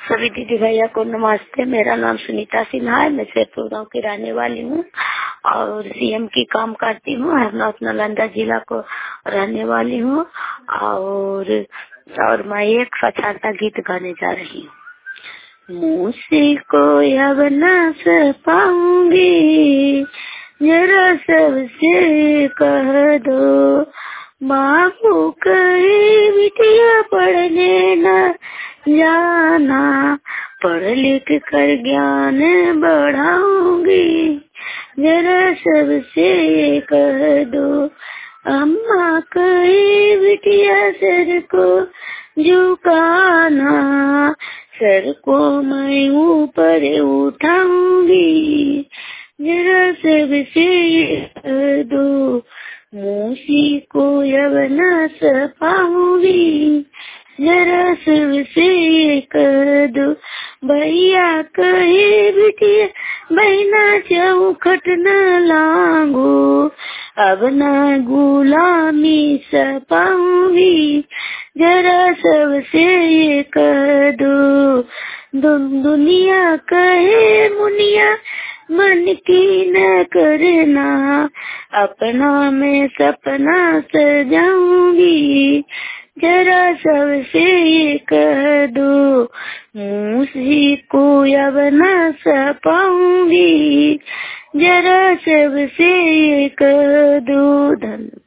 सभी दीदी भैया को नमस्ते। मेरा नाम सुनीता सिन्हा है। मैं शेरपुर गाँव की रहने वाली हूँ और सीएम की काम करती हूँ। नॉर्थ नालंदा जिला को रहने वाली हूँ और मैं एक स्वच्छता गीत गाने जा रही हूँ। मुझसे को अब न पाऊंगी, जरा सबसे कह दो, बाबू कहे बिटिया पढ़ने न जाना, पढ़ लिख कर ज्ञान बढ़ाऊंगी, जरा सबसे कह दो। अम्मा कहे बिटिया सर को झुकाना, सर को मैं ऊपर उठाऊंगी, जरा सबसे कह दो। मौसी को अब न पाऊंगी, जरा सबसे कह दो। भैया कहे बिटिया बहना चौखट न लांगो, अब न गुलामी सपाऊंगी, जरा सबसे कह दो। दुनिया कहे मुनिया मन की न करना, अपना मैं सपना सजाऊंगी, जरा सबसे कह दो। मुझी को अब न पाऊंगी, जरा सबसे कह दो। धन्यवाद।